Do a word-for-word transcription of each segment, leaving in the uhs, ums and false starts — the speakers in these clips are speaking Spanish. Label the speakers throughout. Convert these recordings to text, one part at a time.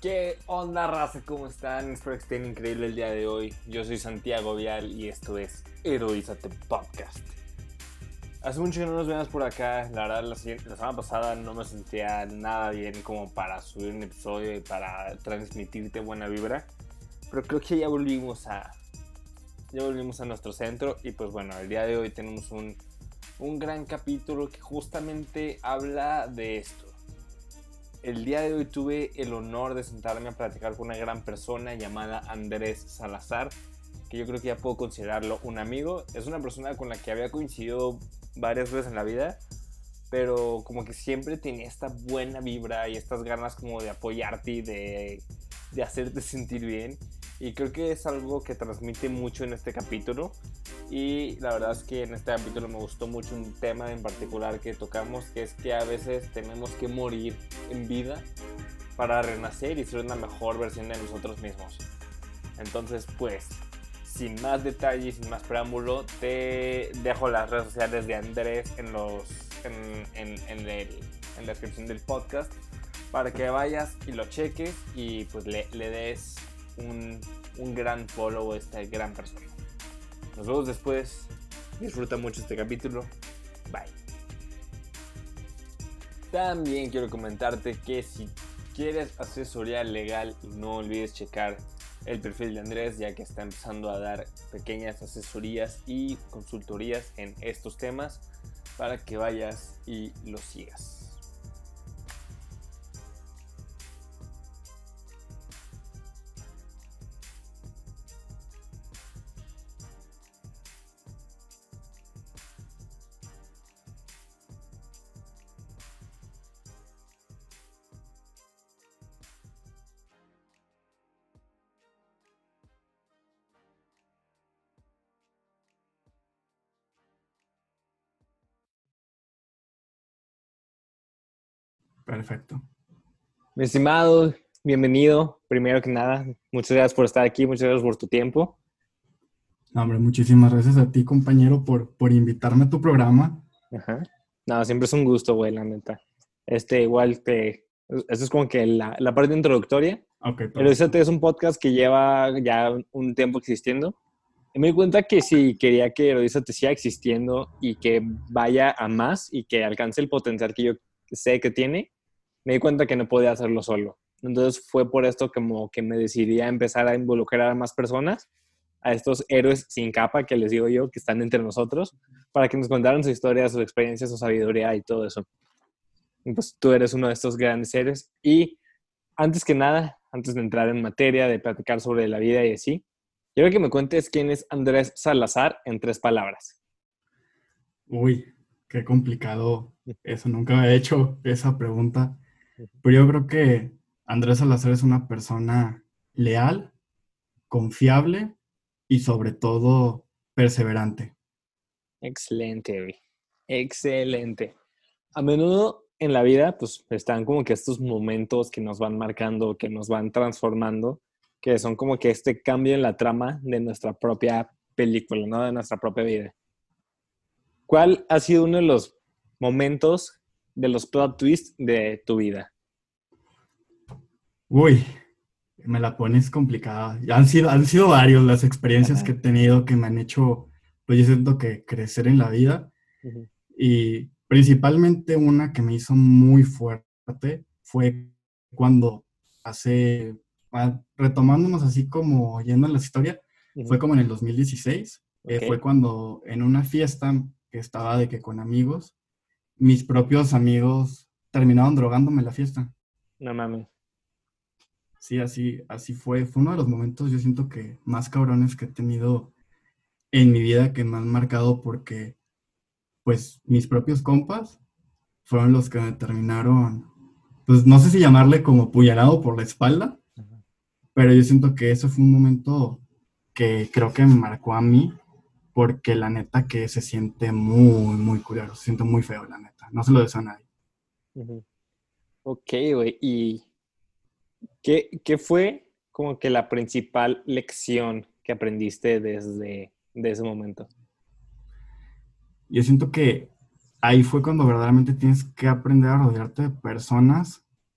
Speaker 1: ¿Qué onda, raza? ¿Cómo están? Espero que estén increíble el día de hoy. Yo soy Santiago Vial y esto es Heroízate Podcast. Hace mucho que no nos vemos por acá. La verdad, la, la semana pasada no me sentía nada bien como para subir un episodio y para transmitirte buena vibra. Pero creo que ya volvimos a... Ya volvimos a nuestro centro y pues bueno, el día de hoy tenemos un, un gran capítulo que justamente habla de esto. El día de hoy tuve el honor de sentarme a platicar con una gran persona llamada Andrés Salazar, que yo creo que ya puedo considerarlo un amigo. Es una persona con la que había coincidido varias veces en la vida, pero como que siempre tenía esta buena vibra y estas ganas como de apoyarte y de, de hacerte sentir bien. Y creo que es algo que transmite mucho en este capítulo. Y la verdad es que en este capítulo me gustó mucho un tema en particular que tocamos, que es que a veces tenemos que morir en vida para renacer y ser una mejor versión de nosotros mismos. Entonces, pues, sin más detalles, sin más preámbulo, te dejo las redes sociales de Andrés en, los, en, en, en, el, en la descripción del podcast para que vayas y lo cheques y pues le, le des un, un gran follow a esta gran persona. Nos vemos después. Disfruta mucho este capítulo. Bye. También quiero comentarte que si quieres asesoría legal, no olvides checar el perfil de Andrés, ya que está empezando a dar pequeñas asesorías y consultorías en estos temas para que vayas y lo sigas.
Speaker 2: Perfecto.
Speaker 1: Mi estimado, bienvenido. Primero que nada, muchas gracias por estar aquí, muchas gracias por tu tiempo.
Speaker 2: No, hombre, muchísimas gracias a ti, compañero, por, por invitarme a tu programa.
Speaker 1: Ajá. No, siempre es un gusto, güey, la neta. Este, igual que... Esto es como que la, la parte introductoria.
Speaker 2: Ok, perfecto.
Speaker 1: Heroízate es un podcast que lleva ya un tiempo existiendo. Y me di cuenta que si quería que Heroízate siga existiendo y que vaya a más y que alcance el potencial que yo sé que tiene, me di cuenta que no podía hacerlo solo. Entonces fue por esto como que me decidí a empezar a involucrar a más personas, a estos héroes sin capa que les digo yo, que están entre nosotros, para que nos contaran su historia, sus experiencias, su sabiduría y todo eso. Y pues tú eres uno de estos grandes héroes. Y antes que nada, antes de entrar en materia, de platicar sobre la vida y así, quiero que me cuentes quién es Andrés Salazar en tres palabras.
Speaker 2: Uy, qué complicado eso. Nunca me he hecho esa pregunta. Pero yo creo que Andrés Salazar es una persona leal, confiable y sobre todo perseverante.
Speaker 1: Excelente, güey. Excelente. A menudo en la vida, pues, están como que estos momentos que nos van marcando, que nos van transformando, que son como que este cambio en la trama de nuestra propia película, ¿no? De nuestra propia vida. ¿Cuál ha sido uno de los momentos de los plot twists de tu vida?
Speaker 2: Uy, me la pones complicada. Ya han sido, han sido varios las experiencias
Speaker 1: Ajá.
Speaker 2: que he tenido que me han hecho, pues yo siento que crecer en la vida.
Speaker 1: Uh-huh.
Speaker 2: Y principalmente una que me hizo muy fuerte fue cuando hace, ah, retomándonos así como yendo en la historia, fue
Speaker 1: Uh-huh.
Speaker 2: como en el dos mil dieciséis, eh,
Speaker 1: Ok.
Speaker 2: fue cuando en una fiesta que estaba de que con amigos, mis propios amigos terminaron drogándome en la fiesta.
Speaker 1: No mames.
Speaker 2: Sí, así, así fue. Fue uno de los momentos, yo siento que más cabrones que he tenido en mi vida, que me han marcado porque, pues, mis propios compas fueron los que me terminaron, pues no sé si llamarle como puñalado por la espalda,
Speaker 1: Uh-huh.
Speaker 2: pero yo siento que eso fue un momento que creo que me marcó a mí, porque la neta que se siente muy, muy culero, se siente muy feo, la neta. No se lo deseo a nadie.
Speaker 1: Uh-huh. Ok, güey. ¿Y qué, qué fue como que la principal lección que aprendiste desde de ese momento?
Speaker 2: Yo siento que ahí fue cuando verdaderamente tienes que aprender a rodearte de personas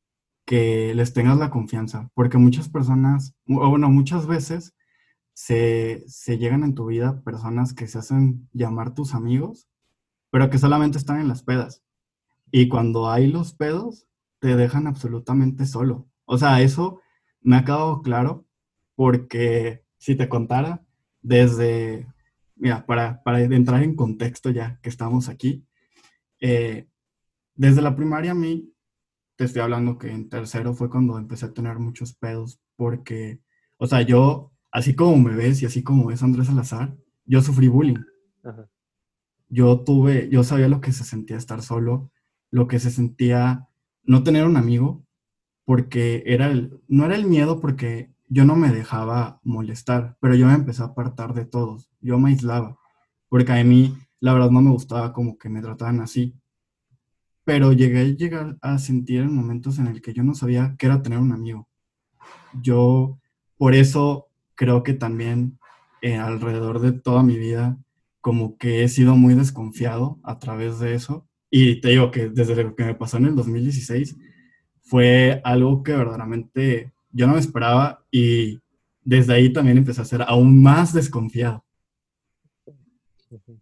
Speaker 2: que les tengas la confianza, porque muchas personas, o bueno, muchas veces se, se llegan en tu vida personas que se hacen llamar tus amigos, pero que solamente están en las pedas. Y cuando hay los pedos, te dejan absolutamente solo. O sea, eso me ha quedado claro porque si te contara desde, mira, para, para entrar en contexto ya que estamos aquí, eh, desde la primaria a mí, te estoy hablando que en tercero fue cuando empecé a tener muchos pedos porque, o sea, yo, así como me ves y así como ves a Andrés Salazar, yo sufrí bullying.
Speaker 1: Ajá.
Speaker 2: Yo tuve, yo sabía lo que se sentía estar solo, lo que se sentía no tener un amigo, porque era el, no era el miedo porque yo no me dejaba molestar, pero yo me empecé a apartar de todos, yo me aislaba, porque a mí la verdad no me gustaba como que me trataban así, pero llegué a llegar a sentir en momentos en el que yo no sabía qué era tener un amigo. Yo, por eso creo que también eh, alrededor de toda mi vida, como que he sido muy desconfiado a través de eso. Y te digo que desde lo que me pasó en el dos mil dieciséis fue algo que verdaderamente yo no me esperaba y desde ahí también empecé a ser aún más desconfiado.
Speaker 1: Ujú.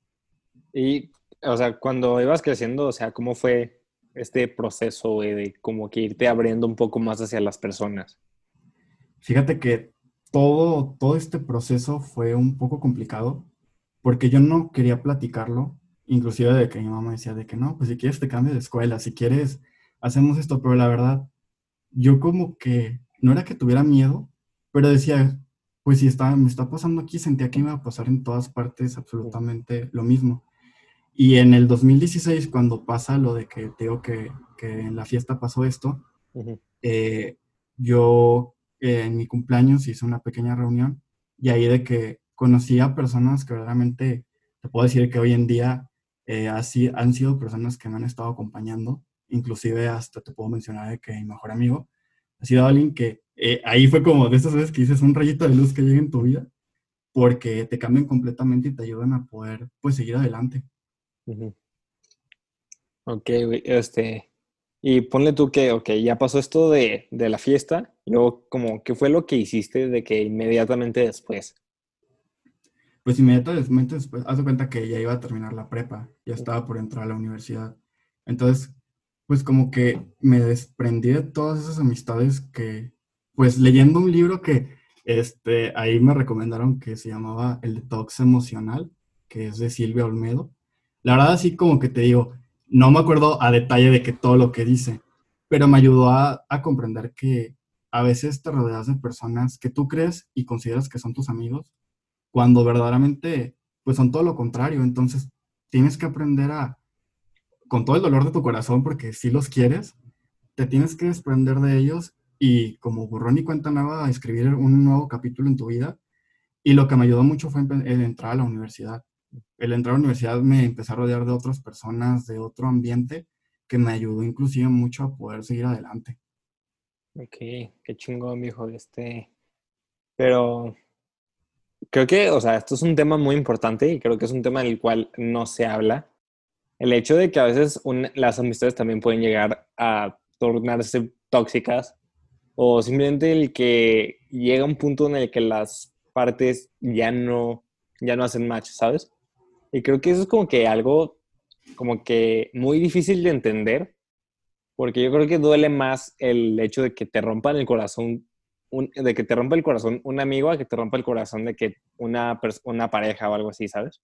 Speaker 1: Y, o sea, cuando ibas creciendo, o sea, ¿cómo fue este proceso, güey, de como que irte abriendo un poco más hacia las personas?
Speaker 2: Fíjate que todo, todo este proceso fue un poco complicado porque yo no quería platicarlo, inclusive de que mi mamá decía de que no, pues si quieres te cambio de escuela, si quieres hacemos esto, pero la verdad, yo como que no era que tuviera miedo, pero decía, pues si está, me está pasando aquí, sentía que me iba a pasar en todas partes
Speaker 1: Ujú,
Speaker 2: absolutamente lo mismo. Y en el dos mil dieciséis, cuando pasa lo de que te digo que, que en la fiesta pasó esto,
Speaker 1: ujú,
Speaker 2: eh, yo eh, en mi cumpleaños hice una pequeña reunión y ahí de que conocí a personas que verdaderamente te puedo decir que hoy en día eh, así han sido personas que me han estado acompañando, inclusive hasta te puedo mencionar de que mi mejor amigo ha sido alguien que eh, ahí fue como de esas veces que dices un rayito de luz que llega en tu vida porque te cambian completamente y te ayudan a poder pues seguir adelante.
Speaker 1: ujú. Ok, güey, este, y ponle tú que, ok, ya pasó esto de, de la fiesta, y luego, como, ¿qué fue lo que hiciste de que inmediatamente después?
Speaker 2: Pues inmediatamente después, haz de cuenta que ya iba a terminar la prepa, ya estaba por entrar a la universidad. Entonces, pues como que me desprendí de todas esas amistades que, pues leyendo un libro que, este, ahí me recomendaron que se llamaba El Detox Emocional, que es de Silvia Olmedo. La verdad, así como que te digo, no me acuerdo a detalle de que todo lo que dice, pero me ayudó a, a comprender que a veces te rodeas de personas que tú crees y consideras que son tus amigos cuando verdaderamente pues son todo lo contrario. Entonces tienes que aprender a, con todo el dolor de tu corazón, porque si los quieres, te tienes que desprender de ellos y como borrón y cuenta nueva, escribir un nuevo capítulo en tu vida. Y lo que me ayudó mucho fue empe- el entrar a la universidad. El entrar a la universidad me empecé a rodear de otras personas, de otro ambiente, que me ayudó inclusive mucho a poder seguir adelante.
Speaker 1: Ok, qué chingón, mijo, este, pero creo que, o sea, esto es un tema muy importante y creo que es un tema del cual no se habla. El hecho de que a veces un- las amistades también pueden llegar a tornarse tóxicas o simplemente el que llega un punto en el que las partes ya no, ya no hacen match, ¿sabes? Y creo que eso es como que algo como que muy difícil de entender, porque yo creo que duele más el hecho de que te rompan el corazón, un- de que te rompa el corazón un amigo a que te rompa el corazón de que una, pers- una pareja o algo así, ¿sabes?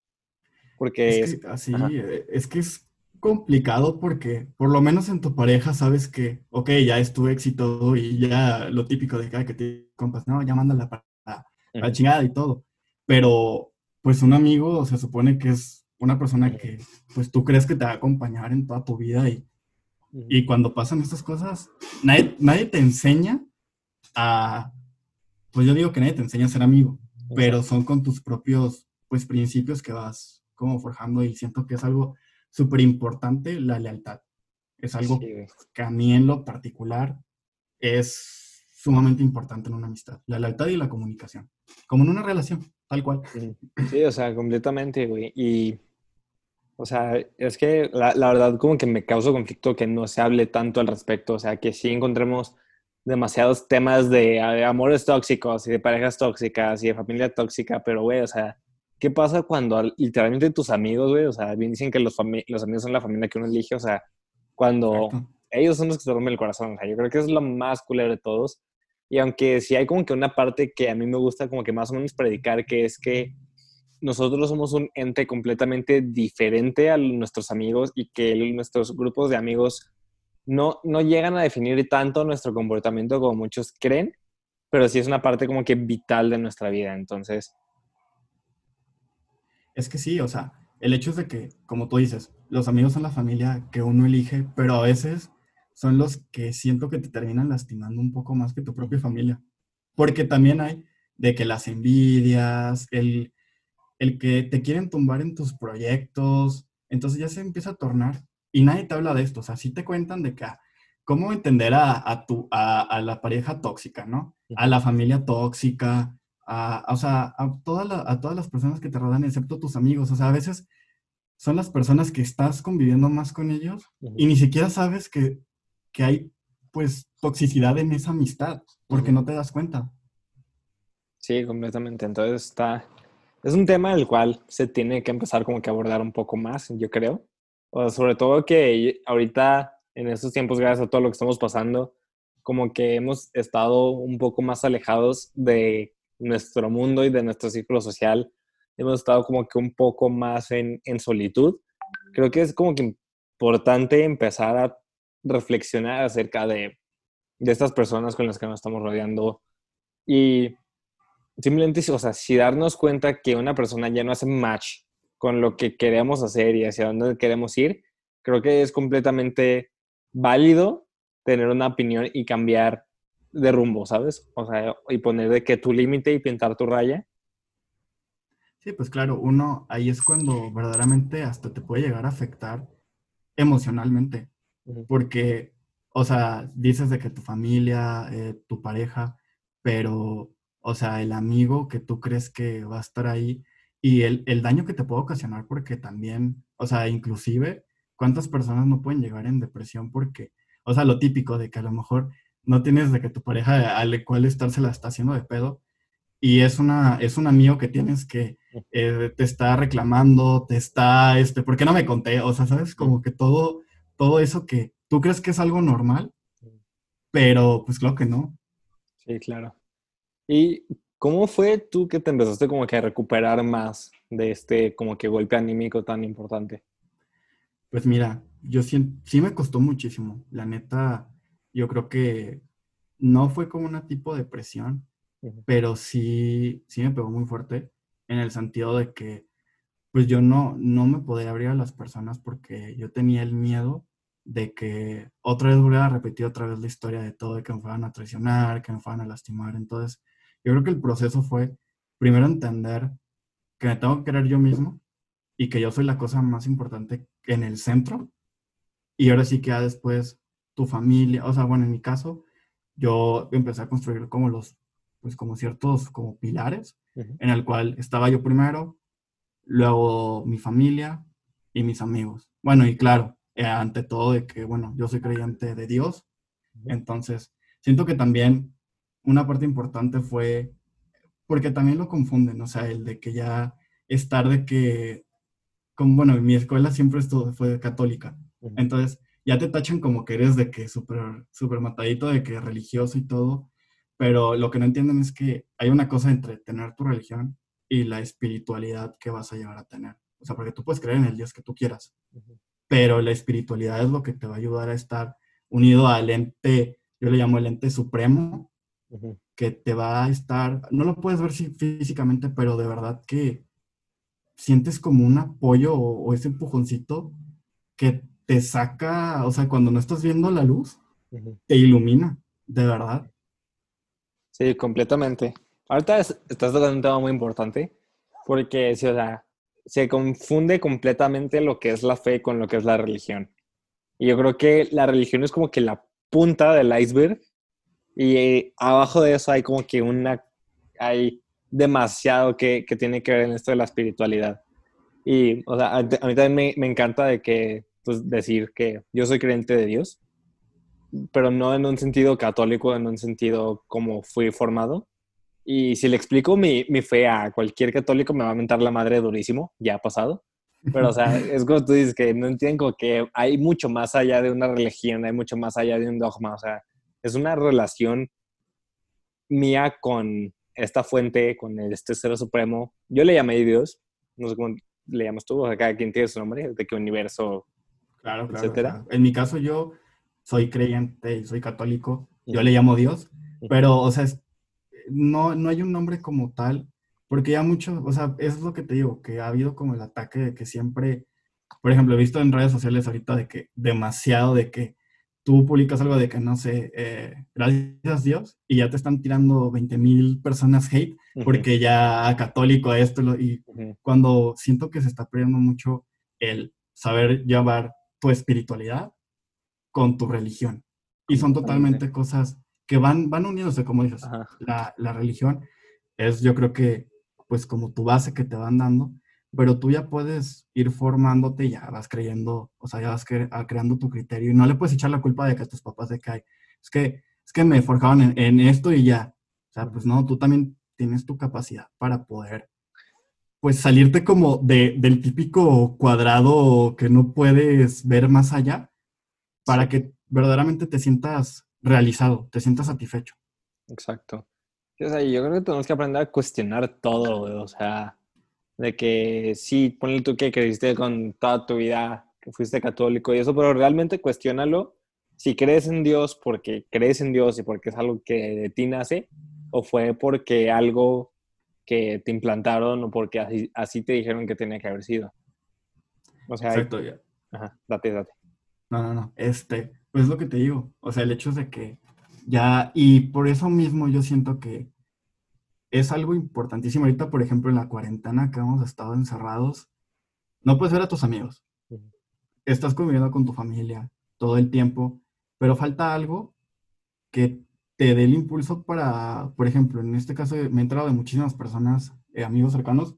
Speaker 2: Es
Speaker 1: Porque
Speaker 2: que
Speaker 1: es... Ajá.
Speaker 2: así, eh, es que es complicado porque por lo menos en tu pareja sabes que, ok, ya es tu éxito y ya lo típico de cada que te compas, no, ya mándala para para la
Speaker 1: Ujú,
Speaker 2: chingada y todo. Pero pues un amigo se supone que es una persona
Speaker 1: ujú,
Speaker 2: que pues tú crees que te va a acompañar en toda tu vida y,
Speaker 1: ujú.
Speaker 2: y cuando pasan estas cosas, nadie, nadie te enseña a, pues yo digo que nadie te enseña a ser amigo, pero
Speaker 1: Exacto.
Speaker 2: son con tus propios, pues, principios que vas como forjando y siento que es algo súper importante la lealtad. Es
Speaker 1: Sí,
Speaker 2: algo
Speaker 1: güey.
Speaker 2: que a mí en lo particular es sumamente importante en una amistad, la lealtad y la comunicación, como en una relación, tal cual.
Speaker 1: Ujú. Sí, o sea, completamente, güey. Y O sea, es que la, la verdad como que me causa conflicto que no se hable tanto al respecto. O sea, que sí encontremos demasiados temas de, eh, amores tóxicos y de parejas tóxicas y de familia tóxica, pero güey, o sea, ¿qué pasa cuando al- literalmente tus amigos, güey? O sea, bien dicen que los, fami- los amigos son la familia que uno elige, o sea, cuando
Speaker 2: Exacto.
Speaker 1: ellos son los que se rompen el corazón. O sea, yo creo que es lo más culero de todos. Y aunque sí hay como que una parte que a mí me gusta como que más o menos predicar, que es que nosotros somos un ente completamente diferente a nuestros amigos y que el- nuestros grupos de amigos no, no llegan a definir tanto nuestro comportamiento como muchos creen, pero sí es una parte como que vital de nuestra vida. Entonces,
Speaker 2: Es que sí, o sea, el hecho es de que, como tú dices, los amigos son la familia que uno elige, pero a veces son los que siento que te terminan lastimando un poco más que tu propia familia. Porque también hay de que las envidias, el, el que te quieren tumbar en tus proyectos, entonces ya se empieza a tornar y nadie te habla de esto, o sea, sí te cuentan de que ah, cómo entender a, a, tu, a, a la pareja tóxica, ¿no? A
Speaker 1: ujú,
Speaker 2: la familia tóxica, a, a- o sea, a, toda la- a todas las personas que te rodean, excepto tus amigos, o sea, a veces son las personas que estás conviviendo más con ellos y
Speaker 1: ujú,
Speaker 2: ni siquiera sabes que, que hay, pues, toxicidad en esa amistad, porque
Speaker 1: ujú.
Speaker 2: no te das cuenta.
Speaker 1: Sí, completamente. Entonces está, es un tema del cual se tiene que empezar como que a abordar un poco más, yo creo. O sea, sobre todo que ahorita, en estos tiempos, gracias a todo lo que estamos pasando, como que hemos estado un poco más alejados de nuestro mundo y de nuestro círculo social. Hemos estado como que un poco más en, en solitud. Creo que es como que importante empezar a reflexionar acerca de, de estas personas con las que nos estamos rodeando y simplemente, o sea, si darnos cuenta que una persona ya no hace match con lo que queremos hacer y hacia dónde queremos ir, creo que es completamente válido tener una opinión y cambiar de rumbo, ¿sabes? O sea, y poner de que tu límite y pintar tu raya.
Speaker 2: Sí, pues claro, uno ahí es cuando verdaderamente hasta te puede llegar a afectar emocionalmente,
Speaker 1: Ujú,
Speaker 2: porque, o sea, dices de que tu familia, eh, tu pareja, pero, o sea, el amigo que tú crees que va a estar ahí y el, el daño que te puede ocasionar, porque también, o sea, inclusive, ¿cuántas personas no pueden llegar en depresión porque, o sea, lo típico de que a lo mejor no tienes de que tu pareja al cual estar se la está haciendo de pedo y es una, es un amigo que tienes que eh, te está reclamando, te está, este, ¿por qué no me conté? O sea, sabes,
Speaker 1: ujú,
Speaker 2: como que todo, todo eso que tú crees que es algo normal,
Speaker 1: ujú.
Speaker 2: pero pues claro que no.
Speaker 1: Sí, claro. ¿Y cómo fue tú que te empezaste como que a recuperar más de este como que golpe anímico tan importante?
Speaker 2: Pues mira, yo sí, sí me costó muchísimo. La neta, yo creo que no fue como una tipo de depresión,
Speaker 1: Ujú,
Speaker 2: pero sí, sí me pegó muy fuerte en el sentido de que pues yo no, no me podía abrir a las personas porque yo tenía el miedo de que otra vez volviera a repetir otra vez la historia de todo, de que me fueran a traicionar, que me fueran a lastimar. Entonces, yo creo que el proceso fue primero entender que me tengo que querer yo mismo y que yo soy la cosa más importante en el centro. Y ahora sí que ya después tu familia, o sea, bueno, en mi caso, yo empecé a construir como los, pues como ciertos como pilares
Speaker 1: ujú,
Speaker 2: en el cual estaba yo primero, luego mi familia y mis amigos. Bueno, y claro, eh, ante todo de que, bueno, yo soy creyente de Dios,
Speaker 1: ujú,
Speaker 2: entonces siento que también una parte importante fue, porque también lo confunden, o sea, el de que ya es tarde que, como, bueno, en mi escuela siempre esto fue católica,
Speaker 1: ujú.
Speaker 2: entonces ya te tachan como que eres de que súper, súper matadito, de que religioso y todo, pero lo que no entienden es que hay una cosa entre tener tu religión y la espiritualidad que vas a llegar a tener. O sea, porque tú puedes creer en el Dios que tú quieras,
Speaker 1: Ujú,
Speaker 2: pero la espiritualidad es lo que te va a ayudar a estar unido al ente, yo le llamo el ente supremo,
Speaker 1: ujú.
Speaker 2: que te va a estar, no lo puedes ver sí, físicamente, pero de verdad que sientes como un apoyo o, o ese empujoncito que te saca, o sea, cuando no estás viendo la luz,
Speaker 1: Ujú.
Speaker 2: te ilumina, de verdad.
Speaker 1: Sí, completamente. Ahorita es- estás tocando un tema muy importante porque sí, o sea, se confunde completamente lo que es la fe con lo que es la religión. Y yo creo que la religión es como que la punta del iceberg y eh, abajo de eso hay como que una, hay demasiado que, que tiene que ver en esto de la espiritualidad. Y, o sea, a, a mí también me, me encanta de que, pues, decir que yo soy creyente de Dios, pero no en un sentido católico, en un sentido como fui formado. Y si le explico mi, mi fe a cualquier católico, me va a mentar la madre durísimo, ya ha pasado. Pero, o sea, es como tú dices, que no entienden como que hay mucho más allá de una religión, hay mucho más allá de un dogma, o sea, es una relación mía con esta fuente, con este ser supremo. Yo le llamé Dios, no sé cómo le llamas tú, o sea, cada quien tiene su nombre, de qué universo,
Speaker 2: Claro, claro. O
Speaker 1: etcétera.
Speaker 2: sea, en mi caso yo soy creyente y soy católico, yo
Speaker 1: Ujú,
Speaker 2: le llamo Dios,
Speaker 1: ujú,
Speaker 2: pero, o sea, es- no, no hay un nombre como tal, porque ya mucho, o sea, eso es lo que te digo, que ha habido como el ataque de que siempre, por ejemplo, he visto en redes sociales ahorita de que demasiado de que tú publicas algo de que, no sé, eh, gracias Dios, y ya te están tirando veinte mil personas hate,
Speaker 1: ujú,
Speaker 2: porque ya católico esto, lo- y
Speaker 1: ujú.
Speaker 2: cuando siento que se está perdiendo mucho el saber llevar tu espiritualidad con tu religión. Y son
Speaker 1: Completamente.
Speaker 2: totalmente cosas que van, van uniéndose, como dices.
Speaker 1: Ajá.
Speaker 2: La, la religión es, yo creo que, pues como tu base que te van dando, pero tú ya puedes ir formándote y ya vas creyendo, o sea, ya vas cre- a- creando tu criterio y no le puedes echar la culpa de que a tus papás de que hay, es que, es que me forjaron en, en esto y ya. O sea, pues
Speaker 1: Ujú.
Speaker 2: no, tú también tienes tu capacidad para poder pues salirte como de, del típico cuadrado que no puedes ver más allá
Speaker 1: Sí,
Speaker 2: para que verdaderamente te sientas realizado, te sientas satisfecho.
Speaker 1: exacto. Sí, o sea, yo creo que tenemos que aprender a cuestionar todo, güey, o sea, de que sí, ponle tú que creíste con toda tu vida, que fuiste católico y eso, pero realmente cuestiónalo si crees en Dios porque crees en Dios y porque es algo que de ti nace, o fue porque algo que te implantaron o porque así, así te dijeron que tenía que haber sido. O sea, hay-
Speaker 2: Exacto, ya.
Speaker 1: ajá, date, date.
Speaker 2: No, no, no. Este, pues es lo que te digo. O sea, el hecho es de que ya, y por eso mismo yo siento que es algo importantísimo. Ahorita, por ejemplo, en la cuarentena que hemos estado encerrados, no puedes ver a tus amigos.
Speaker 1: Ujú,
Speaker 2: Estás conviviendo con tu familia todo el tiempo, pero falta algo que te dé el impulso para, por ejemplo, en este caso me he enterado de muchísimas personas, eh, amigos cercanos,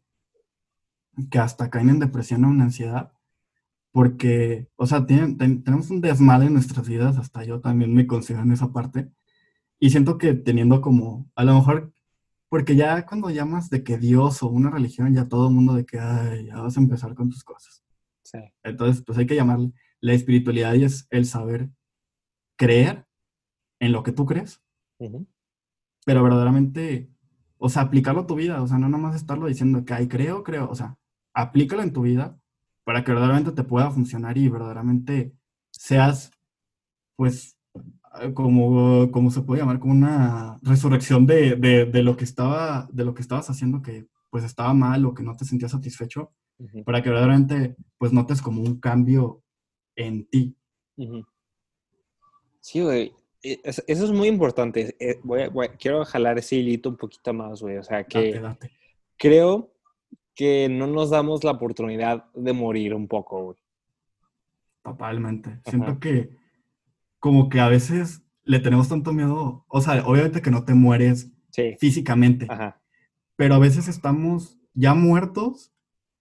Speaker 2: que hasta caen en depresión o en ansiedad, porque, o sea, tienen- ten- tenemos un desmadre en nuestras vidas, hasta yo también me considero en esa parte, y siento que teniendo como, a lo mejor, porque ya cuando llamas de que Dios o una religión, ya todo el mundo de que, ay, ya vas a empezar con tus cosas.
Speaker 1: sí.
Speaker 2: Entonces, pues hay que llamarle la espiritualidad y es el saber creer en lo que tú crees
Speaker 1: Ujú,
Speaker 2: pero verdaderamente, o sea, aplicarlo a tu vida, o sea, no nomás estarlo diciendo que, ay, creo, creo, o sea, aplícalo en tu vida para que verdaderamente te pueda funcionar y verdaderamente seas, pues, eh, como, como se puede llamar, como una resurrección de, de, de lo que estaba, de lo que estabas haciendo que, pues, estaba mal o que no te sentías satisfecho,
Speaker 1: ujú,
Speaker 2: para que verdaderamente, pues, notes como un cambio en ti.
Speaker 1: ujú. Sí, güey. E- es- Eso es muy importante. Eh, voy a- voy a- quiero jalar ese hilito un poquito más, güey. O sea,
Speaker 2: Date,
Speaker 1: que
Speaker 2: date.
Speaker 1: creo que no nos damos la oportunidad de morir un poco, güey.
Speaker 2: Totalmente.
Speaker 1: Ajá.
Speaker 2: Siento que como que a veces le tenemos tanto miedo, o sea, obviamente que no te mueres
Speaker 1: Sí,
Speaker 2: físicamente,
Speaker 1: ajá.
Speaker 2: pero a veces estamos ya muertos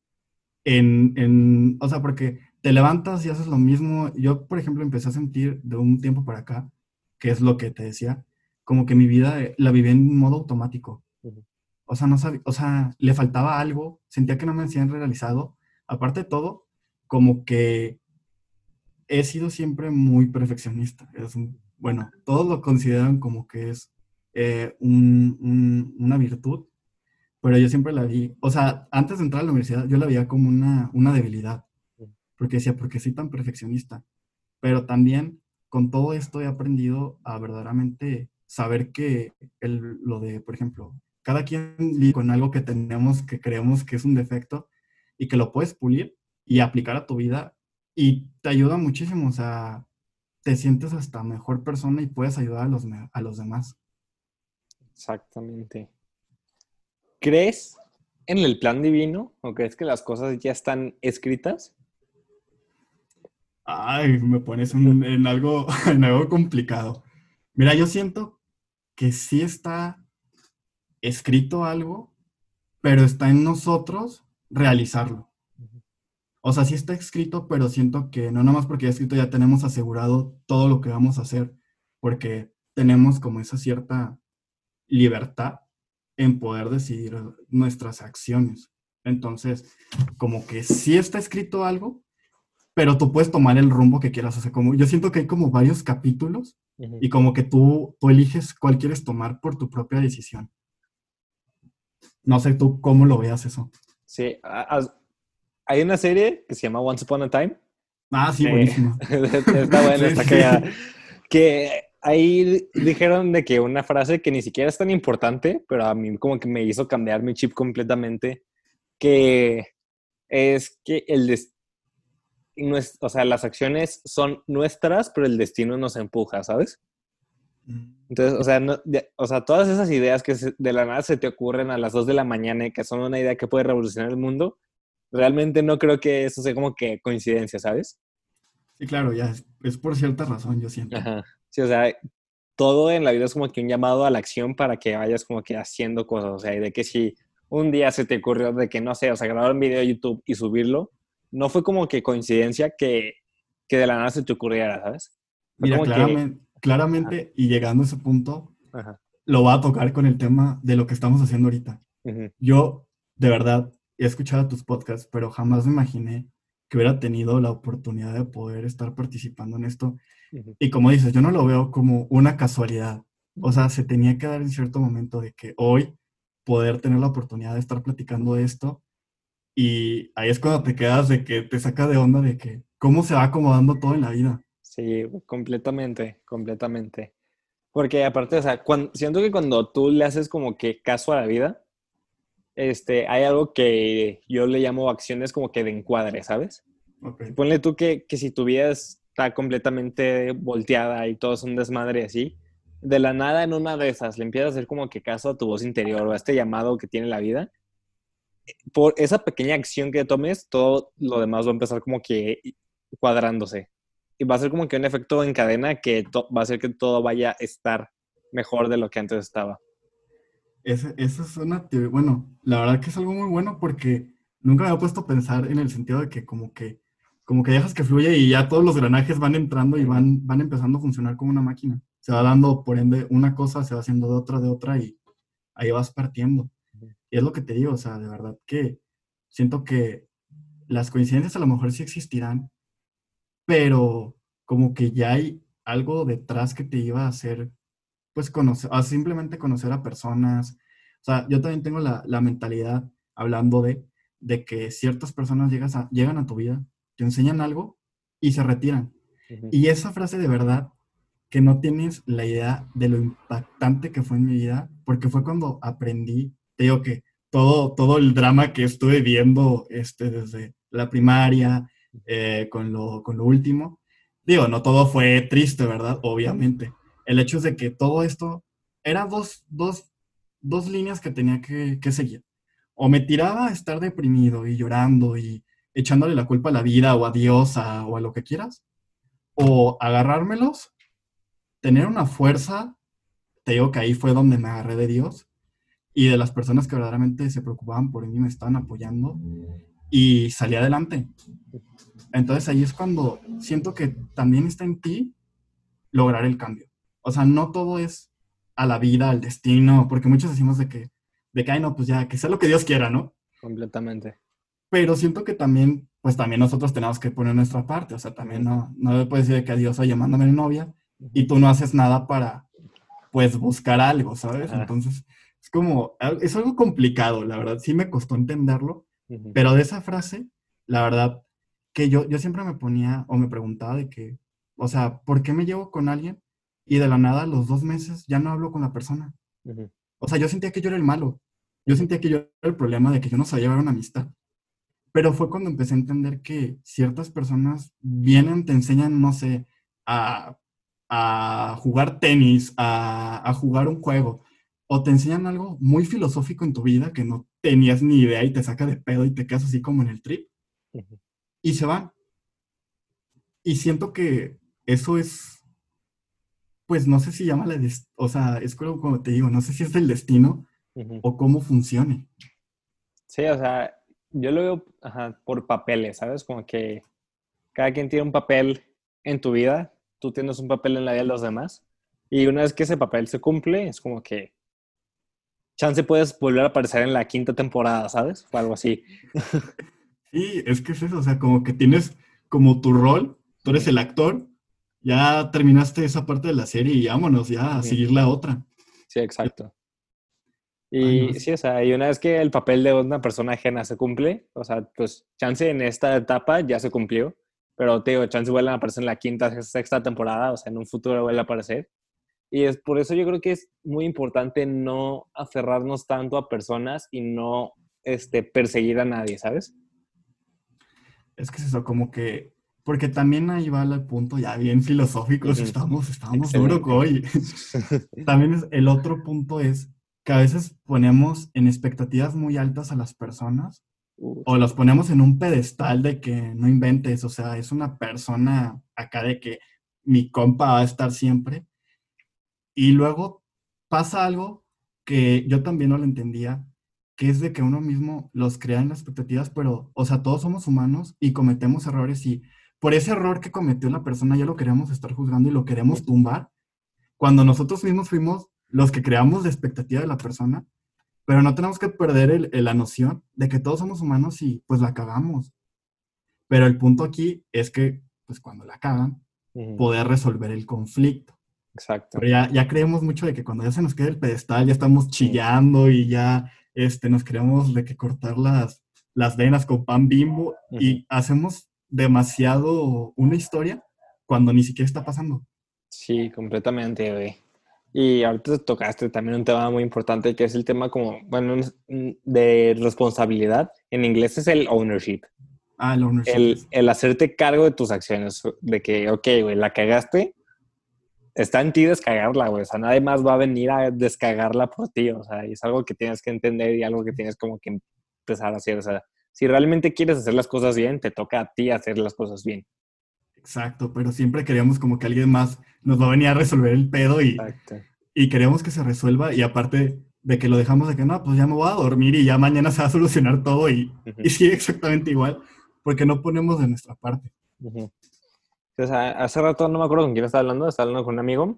Speaker 2: en, en, o sea, porque te levantas y haces lo mismo. Yo, por ejemplo, empecé a sentir de un tiempo para acá, que es lo que te decía, como que mi vida eh, la viví en modo automático.
Speaker 1: Ujú,
Speaker 2: O sea, no sabía, o sea, le faltaba algo, sentía que no me hacían realizado. Aparte de todo, como que he sido siempre muy perfeccionista. Es un- bueno, todos lo consideran como que es eh, un- un- una virtud, pero yo siempre la vi, o sea, antes de entrar a la universidad, yo la veía como una, una debilidad,
Speaker 1: ujú.
Speaker 2: porque decía, ¿por qué soy tan perfeccionista? Pero también con todo esto he aprendido a verdaderamente saber que el, lo de, por ejemplo, cada quien lidia con algo que tenemos que creemos que es un defecto y que lo puedes pulir y aplicar a tu vida y te ayuda muchísimo, o sea, te sientes hasta mejor persona y puedes ayudar a los, me- a los demás.
Speaker 1: Exactamente. ¿Crees en el plan divino o crees que las cosas ya están escritas?
Speaker 2: Ay, me pones un- en algo, en algo complicado. Mira, yo siento que sí está escrito algo, pero está en nosotros realizarlo. O sea, sí está escrito, pero siento que no nomás porque ya escrito ya tenemos asegurado todo lo que vamos a hacer, porque tenemos como esa cierta libertad en poder decidir nuestras acciones. Entonces, como que sí está escrito algo, pero tú puedes tomar el rumbo que quieras. O sea, como yo siento que hay como varios capítulos
Speaker 1: Ujú.
Speaker 2: y como que tú, tú eliges cuál quieres tomar por tu propia decisión. No sé tú cómo lo veas eso.
Speaker 1: Sí, a- as- hay una serie que se llama Once Upon a Time.
Speaker 2: Ah, sí,
Speaker 1: Eh,
Speaker 2: buenísima.
Speaker 1: está buena,
Speaker 2: Sí,
Speaker 1: está cagada.
Speaker 2: sí.
Speaker 1: Que ahí dijeron de que una frase que ni siquiera es tan importante, pero a mí como que me hizo cambiar mi chip completamente, que es que el des- nues- o sea, las acciones son nuestras, pero el destino nos empuja, ¿sabes? Entonces, o sea, no- de- o sea, todas esas ideas que se- de la nada se te ocurren a las dos de la mañana y que son una idea que puede revolucionar el mundo, realmente no creo que eso sea como que coincidencia, ¿sabes?
Speaker 2: Sí, claro, ya es, es por cierta razón, yo siento.
Speaker 1: Ajá. Sí, o sea, todo en la vida es como que un llamado a la acción para que vayas como que haciendo cosas. O sea, y de que si un día se te ocurrió de que, no sé, o sea, grabar un video de YouTube y subirlo, no fue como que coincidencia que, que de la nada se te ocurriera, ¿sabes? Fue
Speaker 2: Mira,
Speaker 1: como que,
Speaker 2: claramente,
Speaker 1: ajá,
Speaker 2: claramente, y llegando a ese punto,
Speaker 1: ajá,
Speaker 2: lo va a tocar con el tema de lo que estamos haciendo ahorita.
Speaker 1: ujú,
Speaker 2: Yo, de verdad, he escuchado tus podcasts, pero jamás me imaginé que hubiera tenido la oportunidad de poder estar participando en esto.
Speaker 1: ujú,
Speaker 2: Y como dices, yo no lo veo como una casualidad. O
Speaker 1: ujú.
Speaker 2: sea, se tenía que dar en cierto momento de que hoy poder tener la oportunidad de estar platicando de esto. Y ahí es cuando te quedas de que te saca de onda de que cómo se va acomodando todo en la vida.
Speaker 1: Sí, completamente, completamente. Porque aparte, o sea, cuan- siento que cuando tú le haces como que caso a la vida, este, hay algo que yo le llamo acciones como que de encuadre, ¿sabes?
Speaker 2: Ok.
Speaker 1: Ponle tú que, que si tu vida está completamente volteada y todo es un desmadre así, de la nada en una de esas le empiezas a hacer como que caso a tu voz interior o a este llamado que tiene la vida. Por esa pequeña acción que tomes, todo lo demás va a empezar como que cuadrándose. Y va a ser como que un efecto en cadena que to- va a hacer que todo vaya a estar mejor de lo que antes estaba.
Speaker 2: Ese, esa es una teoría, bueno, la verdad que es algo muy bueno porque nunca me había puesto a pensar en el sentido de que como que, como que dejas que fluya y ya todos los granajes van entrando y
Speaker 1: Ujú,
Speaker 2: van, van empezando a funcionar como una máquina. Se va dando, por ende, una cosa se va haciendo de otra, de otra y ahí vas partiendo.
Speaker 1: ujú.
Speaker 2: Y es lo que te digo, o sea, de verdad que siento que las coincidencias a lo mejor sí existirán, pero como que ya hay algo detrás que te iba a hacer pues conocer, a simplemente conocer a personas. O sea, yo también tengo la, la mentalidad, hablando de, de que ciertas personas llegas a, llegan a tu vida, te enseñan algo y se retiran.
Speaker 1: Ujú.
Speaker 2: Y esa frase de verdad, que no tienes la idea de lo impactante que fue en mi vida, porque fue cuando aprendí, te digo que todo, todo el drama que estuve viendo este, desde la primaria, eh, con lo, con lo último, digo, no todo fue triste, ¿verdad? Obviamente. El hecho es de que todo esto era dos, dos, dos líneas que tenía que, que seguir. O me tiraba a estar deprimido y llorando y echándole la culpa a la vida o a Dios a- o a lo que quieras, o agarrármelos, tener una fuerza, te digo que ahí fue donde me agarré de Dios y de las personas que verdaderamente se preocupaban por mí, me estaban apoyando y salí adelante. Entonces ahí es cuando siento que también está en ti lograr el cambio. O sea, no todo es a la vida, al destino, porque muchos decimos de que, de que, ay, no, pues ya, que sea lo que Dios quiera, ¿no?
Speaker 1: Completamente.
Speaker 2: Pero siento que también, pues también nosotros tenemos que poner nuestra parte, o sea, también
Speaker 1: Ujú,
Speaker 2: no, no le puedes decir que a Dios, oye, mándame una novia, y
Speaker 1: ujú.
Speaker 2: tú no haces nada para, pues, buscar algo, ¿sabes?
Speaker 1: Ajá,
Speaker 2: Entonces, es como, es algo complicado, la verdad, sí me costó entenderlo,
Speaker 1: ujú,
Speaker 2: pero de esa frase, la verdad, que yo, yo siempre me ponía o me preguntaba de que, o sea, ¿por qué me llevo con alguien y de la nada a los dos meses ya no hablo con la persona?
Speaker 1: ujú,
Speaker 2: O sea, yo sentía que yo era el malo, yo
Speaker 1: ujú.
Speaker 2: sentía que yo era el problema de que yo no sabía llevar una amistad. Pero fue cuando empecé a entender que ciertas personas vienen, te enseñan, no sé, a, a jugar tenis, a, a jugar un juego, o te enseñan algo muy filosófico en tu vida que no tenías ni idea y te saca de pedo y te quedas así como en el trip,
Speaker 1: Ujú,
Speaker 2: y se van. Y siento que eso es, pues no sé si llama la, des- o sea, es como, como te digo, no sé si es del destino
Speaker 1: ujú.
Speaker 2: o cómo funcione.
Speaker 1: Sí, o sea, yo lo veo ajá, por papeles, ¿sabes? Como que cada quien tiene un papel en tu vida, tú tienes un papel en la vida de los demás, y una vez que ese papel se cumple, es como que chance puedes volver a aparecer en la quinta temporada, ¿sabes? O algo así.
Speaker 2: Sí, es que es eso, o sea, como que tienes como tu rol, tú eres
Speaker 1: Ujú,
Speaker 2: el actor, ya terminaste esa parte de la serie y vámonos ya a
Speaker 1: ujú.
Speaker 2: seguir la otra.
Speaker 1: Sí, exacto.
Speaker 2: Ay, no,
Speaker 1: Y sí, o sea, y una vez que el papel de una persona ajena se cumple, o sea, pues chance en esta etapa ya se cumplió, pero te digo, chance vuelven a aparecer en la quinta, sexta temporada, o sea, en un futuro vuelve a aparecer. Y es por eso yo creo que es muy importante no aferrarnos tanto a personas y no este, perseguir a nadie, ¿sabes?
Speaker 2: es que es eso, como que, porque también ahí va el punto, ya bien filosóficos,
Speaker 1: Ujú.
Speaker 2: estamos, estamos duro
Speaker 1: Excelente.
Speaker 2: hoy. También es, el otro punto es que a veces ponemos en expectativas muy altas a las personas
Speaker 1: Uh,
Speaker 2: o
Speaker 1: sí.
Speaker 2: los ponemos en un pedestal de que no inventes, o sea, es una persona acá de que mi compa va a estar siempre. Y luego pasa algo que yo también no lo entendía, que es de que uno mismo los crea en las expectativas, pero, o sea, todos somos humanos y cometemos errores y por ese error que cometió la persona ya lo queremos estar juzgando y lo queremos
Speaker 1: Ujú.
Speaker 2: tumbar, cuando nosotros mismos fuimos los que creamos la expectativa de la persona, pero no tenemos que perder el- el- la noción de que todos somos humanos y pues la cagamos. Pero el punto aquí es que, pues cuando la cagan,
Speaker 1: Ujú.
Speaker 2: poder resolver el conflicto.
Speaker 1: Exacto.
Speaker 2: Pero ya, ya creemos mucho de que cuando ya se nos queda el pedestal, ya estamos
Speaker 1: Ujú.
Speaker 2: chillando y ya este, nos queremos de que cortar las, las venas con pan Bimbo
Speaker 1: Ujú.
Speaker 2: y hacemos demasiado una historia cuando ni siquiera está pasando.
Speaker 1: Sí, completamente, güey. Y ahorita tocaste también un tema muy importante que es el tema como, bueno, un- de responsabilidad. En inglés es el ownership.
Speaker 2: Ah, el ownership
Speaker 1: El,
Speaker 2: es.
Speaker 1: el hacerte cargo de tus acciones. De que, ok, güey, la cagaste, está en ti descagarla, güey. O sea, nadie más va a venir a descagarla por ti. O sea, y es algo que tienes que entender y algo que tienes como que empezar a hacer. O sea, si realmente quieres hacer las cosas bien, te toca a ti hacer las cosas bien.
Speaker 2: Exacto, pero siempre queremos como que alguien más nos va a venir a resolver el pedo y,
Speaker 1: Exacto.
Speaker 2: y queremos que se resuelva y aparte de que lo dejamos de que no, pues ya me voy a dormir y ya mañana se va a solucionar todo y, y
Speaker 1: Ujú,
Speaker 2: sigue exactamente igual porque no ponemos de nuestra parte.
Speaker 1: ujú. O sea, hace rato no me acuerdo con quién estaba hablando, estaba hablando con un amigo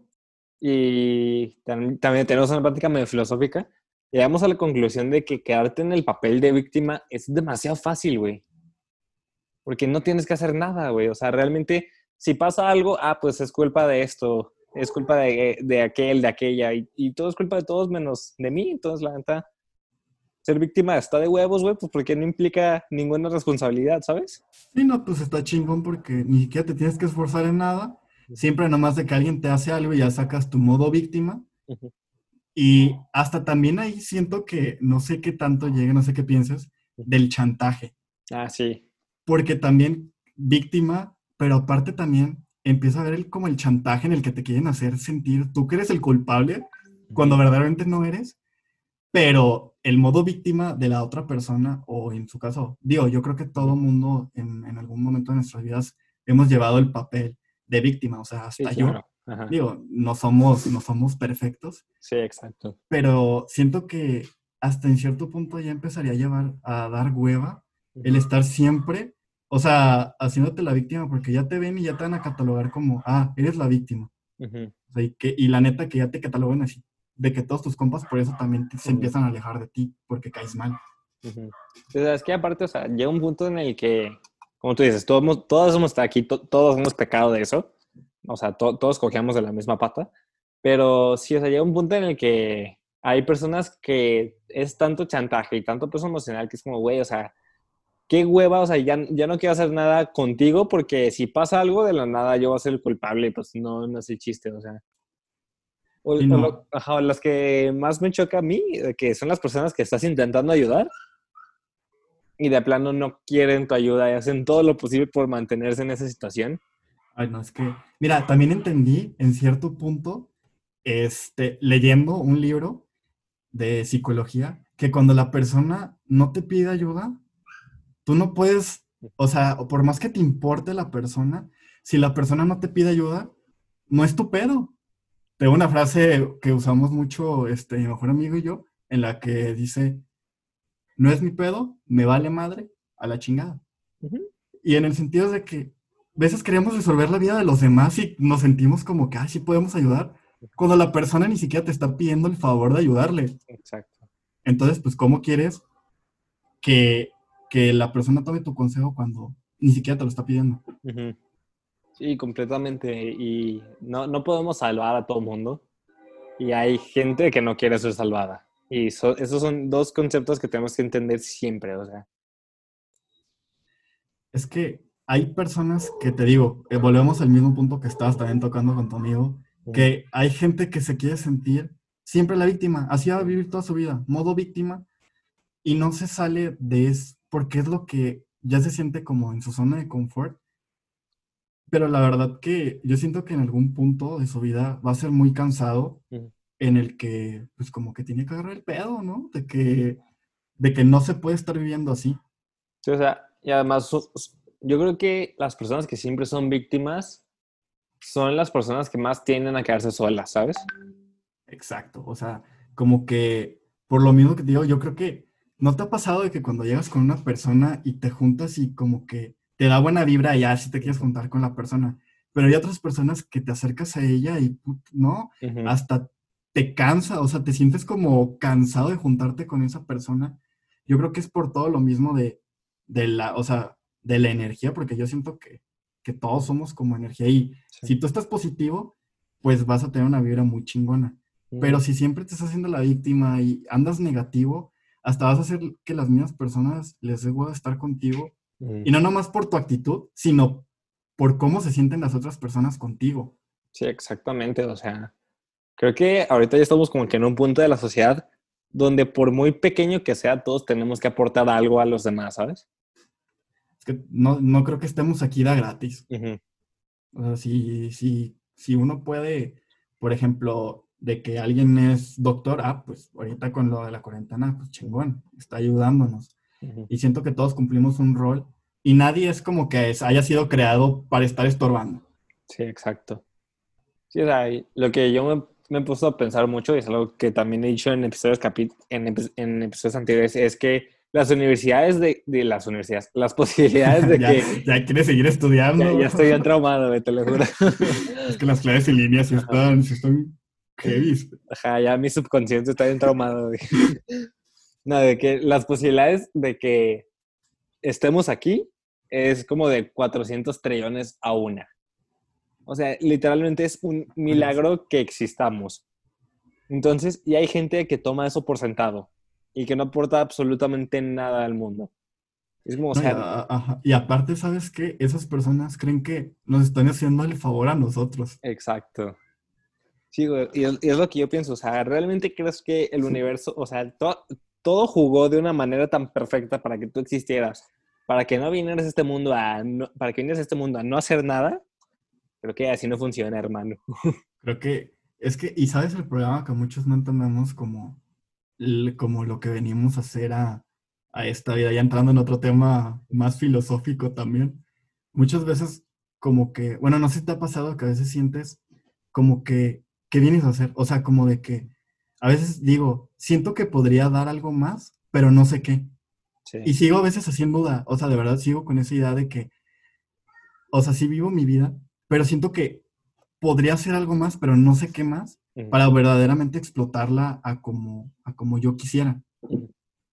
Speaker 1: y tam- también tenemos una práctica medio filosófica. Llegamos a la conclusión de que quedarte en el papel de víctima es demasiado fácil, güey, porque no tienes que hacer nada, güey. O sea, realmente, si pasa algo, ah, pues es culpa de esto, es culpa de, de aquel, de aquella, y, y todo es culpa de todos menos de mí. Entonces, la neta, ser víctima está de huevos, güey, pues porque no implica ninguna responsabilidad, ¿sabes?
Speaker 2: Sí, no, pues está chingón porque ni siquiera te tienes que esforzar en nada.
Speaker 1: Ujú,
Speaker 2: Siempre nomás de que alguien te hace algo y ya sacas tu modo víctima.
Speaker 1: ujú.
Speaker 2: Y hasta también ahí siento que no sé qué tanto llegue, no sé qué pienses, del chantaje.
Speaker 1: Ah, sí.
Speaker 2: Porque también víctima, pero aparte también empieza a ver el, como el chantaje en el que te quieren hacer sentir tú que eres el culpable cuando
Speaker 1: Ujú,
Speaker 2: verdaderamente no eres, pero el modo víctima de la otra persona, o en su caso, digo, yo creo que todo
Speaker 1: ujú.
Speaker 2: mundo en, en algún momento de nuestras vidas hemos llevado el papel de víctima, o sea,
Speaker 1: Sí,
Speaker 2: hasta yo,
Speaker 1: claro. Ajá.
Speaker 2: digo, no somos, no somos perfectos,
Speaker 1: Sí, exacto.
Speaker 2: pero siento que hasta en cierto punto ya empezaría a llevar a dar hueva el
Speaker 1: Ujú,
Speaker 2: estar siempre, o sea, haciéndote la víctima, porque ya te ven y ya te van a catalogar como, ah, eres la víctima.
Speaker 1: ujú,
Speaker 2: O sea, y, que, y la neta que ya te catalogan así, de que todos tus compas por eso también te- se
Speaker 1: ujú,
Speaker 2: empiezan a alejar de ti, porque caes mal.
Speaker 1: ujú. O sea, es que aparte, o sea, llega un punto en el que, como tú dices, todos, hemos- todos hemos estado aquí, to- todos hemos pecado de eso. O sea, to- todos cogíamos de la misma pata. Pero sí, o sea, llega un punto en el que hay personas que es tanto chantaje y tanto peso emocional que es como, güey, o sea, qué hueva, o sea, ya, ya no quiero hacer nada contigo porque si pasa algo de la nada yo voy a ser el culpable y pues no, no es el chiste, o sea. O,
Speaker 2: Y
Speaker 1: o lo-
Speaker 2: no,
Speaker 1: ajá, o las que más me choca a mí, eh, que son las personas que estás intentando ayudar y de plano no quieren tu ayuda y hacen todo lo posible por mantenerse en esa situación.
Speaker 2: ay, no, es que, mira, también entendí en cierto punto, este, leyendo un libro de psicología, que cuando la persona no te pide ayuda, tú no puedes, o sea, o por más que te importe la persona, si la persona no te pide ayuda, no es tu pedo. Tengo una frase que usamos mucho, este, mi mejor amigo y yo, en la que dice, no es mi pedo, me vale madre, a la chingada.
Speaker 1: Ujú.
Speaker 2: Y en el sentido de que a veces queremos resolver la vida de los demás y nos sentimos como que, ay, sí podemos ayudar, cuando la persona ni siquiera te está pidiendo el favor de ayudarle.
Speaker 1: Exacto.
Speaker 2: Entonces, pues, ¿cómo quieres que, que la persona tome tu consejo cuando ni siquiera te lo está pidiendo?
Speaker 1: Ujú. Sí, completamente. Y no, no podemos salvar a todo el mundo. Y hay gente que no quiere ser salvada. Y so- esos son dos conceptos que tenemos que entender siempre. O sea,
Speaker 2: Es que hay personas que te digo, eh, volvemos al mismo punto que estabas también tocando con tu amigo,
Speaker 1: ujú,
Speaker 2: que hay gente que se quiere sentir siempre la víctima, así va a vivir toda su vida, modo víctima, y no se sale de eso, porque es lo que ya se siente como en su zona de confort, pero la verdad que yo siento que en algún punto de su vida va a ser muy cansado
Speaker 1: ujú.
Speaker 2: en el que, pues como que tiene que agarrar el pedo, ¿no? De que, de que no se puede estar viviendo así.
Speaker 1: Sí, o sea, y además, so- so- yo creo que las personas que siempre son víctimas son las personas que más tienden a quedarse solas, ¿sabes?
Speaker 2: Exacto, o sea, como que por lo mismo que te digo, yo creo que no te ha pasado de que cuando llegas con una persona y te juntas y como que te da buena vibra y ya si te quieres
Speaker 1: Ujú,
Speaker 2: juntar con la persona, pero hay otras personas que te acercas a ella y put- no,
Speaker 1: ujú.
Speaker 2: hasta te cansa, o sea, te sientes como cansado de juntarte con esa persona. Yo creo que es por todo lo mismo de, de la, o sea, de la energía, porque yo siento que, que todos somos como energía y
Speaker 1: Sí.
Speaker 2: si tú estás positivo, pues vas a tener una vibra muy chingona. Pero
Speaker 1: Ujú,
Speaker 2: si siempre te estás haciendo la víctima y andas negativo, hasta vas a hacer que las mismas personas les dé hueva estar contigo.
Speaker 1: ujú.
Speaker 2: Y no nomás por tu actitud, sino por cómo se sienten las otras personas contigo.
Speaker 1: Sí, exactamente. O sea, creo que ahorita ya estamos como que en un punto de la sociedad donde por muy pequeño que sea, todos tenemos que aportar algo a los demás, ¿sabes?
Speaker 2: Es que no, no creo que estemos aquí de gratis.
Speaker 1: Ujú,
Speaker 2: O sea, si, si, si uno puede, por ejemplo, de que alguien es doctor, ah, pues ahorita con lo de la cuarentena, pues
Speaker 1: ujú,
Speaker 2: chingón, está ayudándonos.
Speaker 1: ujú.
Speaker 2: Y siento que todos cumplimos un rol y nadie es como que es- haya sido creado para estar estorbando.
Speaker 1: Sí, exacto. Sí, o sea, y lo que yo me, me he puesto a pensar mucho, y es algo que también he dicho en episodios, capi- en, epi- en episodios anteriores, es que las universidades de, de las universidades, las posibilidades de
Speaker 2: Ya,
Speaker 1: que
Speaker 2: ya quiere seguir
Speaker 1: ya,
Speaker 2: estudiando.
Speaker 1: ya estoy bien traumado, güey, te lo juro.
Speaker 2: Es que las clases en línea sí
Speaker 1: Ajá,
Speaker 2: están, sí están heavy.
Speaker 1: ajá, ya mi subconsciente está bien traumado, güey. No, de que las posibilidades de que estemos aquí es como de cuatrocientos trillones a una. O sea, literalmente es un
Speaker 2: Pues,
Speaker 1: milagro que existamos. Entonces, y hay gente que toma eso por sentado y que no aporta absolutamente nada al mundo. Es como, o
Speaker 2: no, y,
Speaker 1: sea,
Speaker 2: a- ajá. Y aparte, ¿sabes qué? Esas personas creen que nos están haciendo el favor a nosotros.
Speaker 1: exacto. Sí, güey, y es, y es lo que yo pienso, o sea, ¿realmente crees que el universo, o sea, to- todo jugó de una manera tan perfecta para que tú existieras, para que no vinieras a este mundo a, no- para que vinieras a este mundo a no hacer nada? Creo que así no funciona, hermano.
Speaker 2: Creo que es que, y sabes el problema que muchos no entendemos como, l- como lo que venimos a hacer a, a esta vida, ya entrando en otro tema más filosófico también. Muchas veces como que, bueno, no sé si te ha pasado que a veces sientes como que, ¿qué vienes a hacer? O sea, como de que a veces digo, siento que podría dar algo más, pero no sé qué.
Speaker 1: Sí.
Speaker 2: Y sigo a veces así en duda, o sea, de verdad sigo con esa idea de que, o sea, sí vivo mi vida, pero siento que podría hacer algo más, pero no sé qué más,
Speaker 1: Ujú,
Speaker 2: para verdaderamente explotarla a como, a como yo quisiera.
Speaker 1: ujú.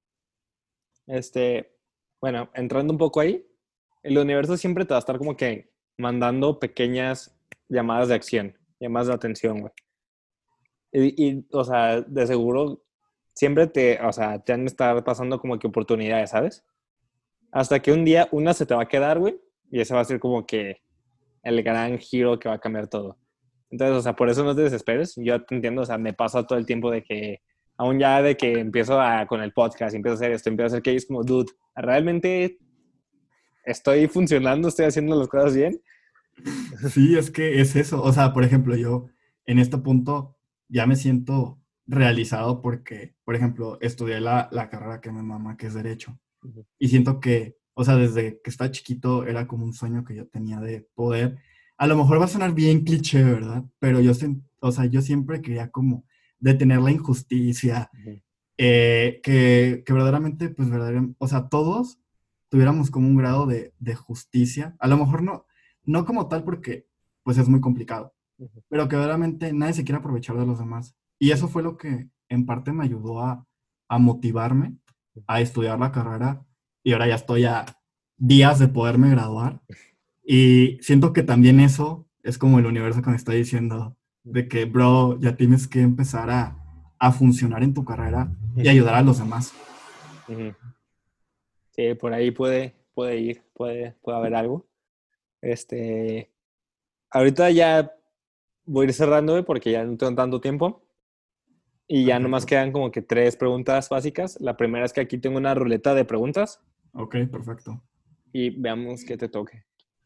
Speaker 1: Este, bueno, entrando un poco ahí, el universo siempre te va a estar como que mandando pequeñas llamadas de acción, llamadas de atención, güey. Y, y, o sea, de seguro siempre te, o sea, te han de estar pasando como que oportunidades, ¿sabes? Hasta que un día una se te va a quedar, güey, y ese va a ser como que el gran giro que va a cambiar todo. Entonces, o sea, por eso no te desesperes. Yo te entiendo, o sea, me pasa todo el tiempo de que, aún ya de que empiezo a, con el podcast, empiezo a hacer esto, empiezo a hacer que es como, dude, ¿realmente estoy funcionando? ¿Estoy haciendo las cosas bien?
Speaker 2: Sí, es que es eso. O sea, por ejemplo, yo en este punto ya me siento realizado porque, por ejemplo, estudié la, la carrera que me mama, que es Derecho.
Speaker 1: Ujú,
Speaker 2: Y siento que, o sea, desde que estaba chiquito era como un sueño que yo tenía de poder. A lo mejor va a sonar bien cliché, ¿verdad? Pero yo, sen- o sea, yo siempre quería como detener la injusticia,
Speaker 1: ujú,
Speaker 2: eh, que, que verdaderamente, pues verdaderamente, o sea, todos tuviéramos como un grado de, de justicia, a lo mejor no, no como tal porque pues es muy complicado,
Speaker 1: Ujú,
Speaker 2: pero que verdaderamente nadie se quiere aprovechar de los demás. Y eso
Speaker 1: ujú,
Speaker 2: fue lo que en parte me ayudó a, a motivarme a estudiar la carrera y ahora ya estoy a días de poderme graduar y siento que también eso es como el universo que me está diciendo de que, bro, ya tienes que empezar a, a funcionar en tu carrera y
Speaker 1: ujú,
Speaker 2: ayudar a los demás.
Speaker 1: ujú. Sí, por ahí puede, puede ir, puede, puede haber algo. Este, ahorita ya voy a ir cerrando güey, porque ya no tengo tanto tiempo y ya nomás
Speaker 2: Perfecto.
Speaker 1: quedan como que tres preguntas básicas. La primera es que aquí tengo una ruleta de preguntas
Speaker 2: Ok, perfecto.
Speaker 1: y veamos qué te toque.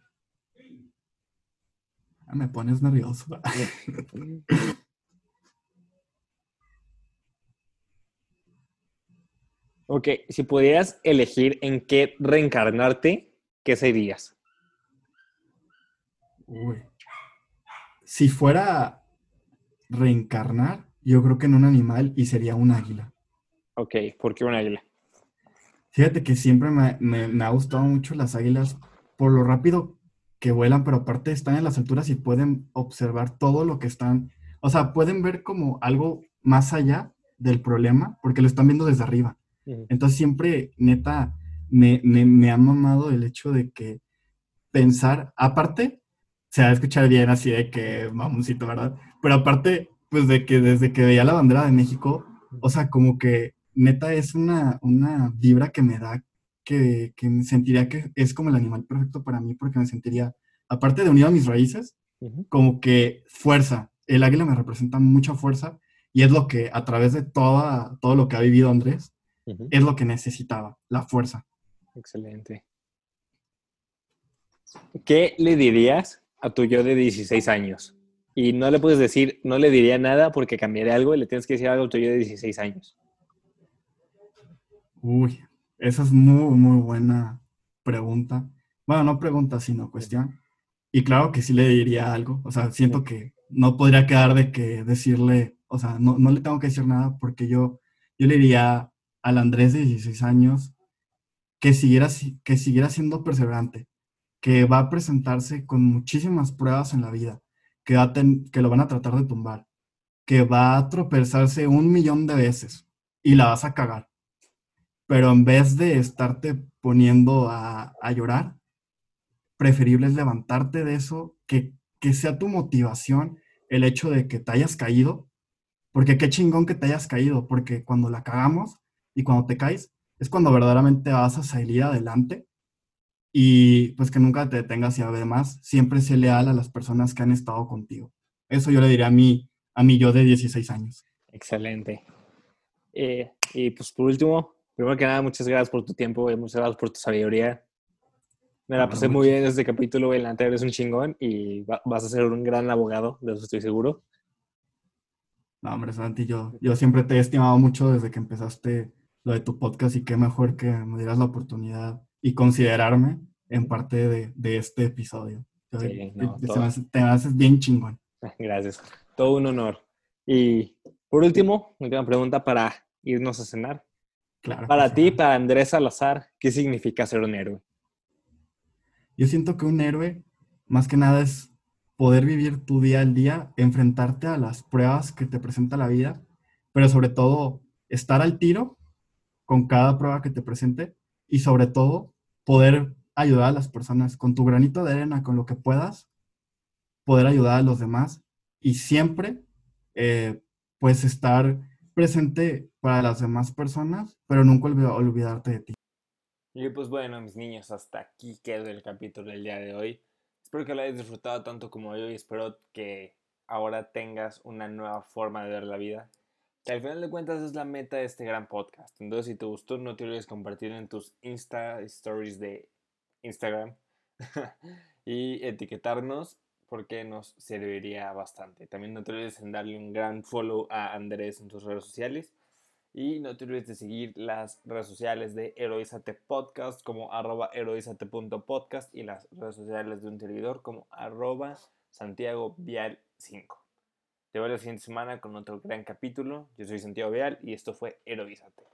Speaker 2: Ah, me pones nervioso.
Speaker 1: Ok, si pudieras elegir en qué reencarnarte, ¿qué serías?
Speaker 2: Uy. Si fuera reencarnar, yo creo que en un animal y sería un águila.
Speaker 1: Ok, ¿por qué un águila?
Speaker 2: Fíjate que siempre me, me- me ha gustado mucho las águilas por lo rápido que vuelan, pero aparte están en las alturas y pueden observar todo lo que están, o sea, pueden ver como algo más allá del problema porque lo están viendo desde arriba.
Speaker 1: Ujú,
Speaker 2: Entonces siempre, neta, me, me, me ha mamado el hecho de que pensar, aparte, se va a escuchar bien así de que mamoncito, ¿verdad? Pero aparte, pues de que desde que veía la bandera de México, o sea, como que neta es una, una vibra que me da, que, que me sentiría que es como el animal perfecto para mí, porque me sentiría, aparte de unido a mis raíces,
Speaker 1: ujú,
Speaker 2: como que fuerza. El águila me representa mucha fuerza y es lo que a través de toda, todo lo que ha vivido Andrés,
Speaker 1: ujú.
Speaker 2: es lo que necesitaba, la fuerza.
Speaker 1: Excelente. ¿Qué le dirías a tu yo de dieciséis años? Y no le puedes decir, no le diría nada porque cambiaría algo y le tienes que decir algo a tu yo de dieciséis años.
Speaker 2: Uy, esa es muy, muy buena pregunta. Bueno, no pregunta, sino
Speaker 1: Ujú,
Speaker 2: cuestión. Y claro que sí le diría algo. O sea,
Speaker 1: ujú,
Speaker 2: siento que no podría quedar de que decirle, o sea, no, no le tengo que decir nada porque yo, yo le diría al Andrés de dieciséis años que siguiera, si- que siguiera siendo perseverante, que va a presentarse con muchísimas pruebas en la vida, que, va a ten- que lo van a tratar de tumbar, que va a tropezarse un millón de veces y la vas a cagar, pero en vez de estarte poniendo a, a llorar, preferible es levantarte de eso, que, que sea tu motivación el hecho de que te hayas caído, porque qué chingón que te hayas caído, porque cuando la cagamos y cuando te caes, es cuando verdaderamente vas a salir adelante y pues que nunca te detengas y además siempre sé leal a las personas que han estado contigo. Eso yo le diría a mí, a mí yo de dieciséis años.
Speaker 1: excelente. Eh, y pues por último, primero que nada, muchas gracias por tu tiempo y muchas gracias por tu sabiduría. Me la
Speaker 2: No, no,
Speaker 1: pasé muy
Speaker 2: mucho.
Speaker 1: bien en este capítulo, güey. La neta eres un chingón y va- vas a ser un gran abogado, de eso estoy seguro.
Speaker 2: No, hombre, Santi, yo, yo siempre te he estimado mucho desde que empezaste lo de tu podcast y qué mejor que me dieras la oportunidad y considerarme en
Speaker 1: Ujú.
Speaker 2: parte de, de este episodio. Yo-
Speaker 1: Sí,
Speaker 2: te,
Speaker 1: no,
Speaker 2: te me
Speaker 1: todo.
Speaker 2: haces, te me haces bien chingón.
Speaker 1: Gracias. Todo un honor. Y por último, última pregunta para irnos a cenar.
Speaker 2: Claro que
Speaker 1: Para
Speaker 2: sí.
Speaker 1: ti, para Andrés Salazar, ¿qué significa ser un héroe?
Speaker 2: Yo siento que un héroe, más que nada, es poder vivir tu día al día, enfrentarte a las pruebas que te presenta la vida, pero sobre todo estar al tiro con cada prueba que te presente y sobre todo poder ayudar a las personas con tu granito de arena, con lo que puedas, poder ayudar a los demás y siempre eh, pues estar presente para las demás personas, pero nunca olvid- olvidarte de ti.
Speaker 1: Y pues bueno, mis niños, hasta aquí quedó el capítulo del día de hoy. Espero que lo hayas disfrutado tanto como yo y espero que ahora tengas una nueva forma de ver la vida. Que al final de cuentas es la meta de este gran podcast. Entonces, si te gustó, no te olvides compartirlo en tus Insta Stories de Instagram y etiquetarnos porque nos serviría bastante. También no te olvides en darle un gran follow a Andrés en tus redes sociales. Y no te olvides de seguir las redes sociales de Heroízate Podcast como arroba heroízate.podcast y las redes sociales de un servidor como arroba Santiago Vial cinco. Te veo la siguiente semana con otro gran capítulo. Yo soy Santiago Vial y esto fue Heroízate.